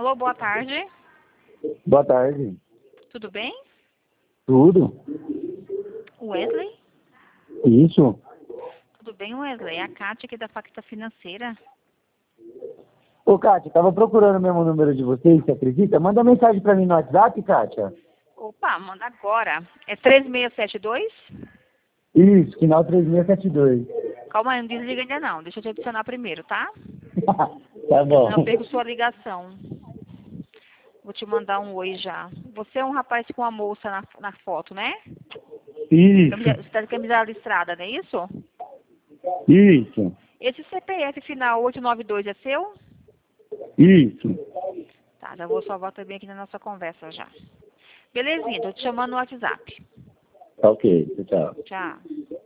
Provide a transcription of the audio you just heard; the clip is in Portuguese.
Alô, boa tarde. Boa tarde. Tudo bem? Tudo? Wesley? Isso? Tudo bem, Wesley? É a Kátia aqui da Facta Financeira. Ô, Kátia, tava procurando o mesmo número de vocês, você acredita? Manda mensagem pra mim no WhatsApp, Kátia. Opa, manda agora. É 3672? Isso, final 3672. Calma aí, não desliga ainda não. Deixa eu te adicionar primeiro, tá? Tá bom. Senão eu perco sua ligação. Vou te mandar um oi já. Você é um rapaz com a moça na foto, né? Isso, Você tá de camisa listrada, não é isso? isso, Esse CPF final 892 é seu? isso. Tá, já vou salvar também aqui na nossa conversa já. Belezinha, tô te chamando no WhatsApp. Tá ok, tchau. Tchau.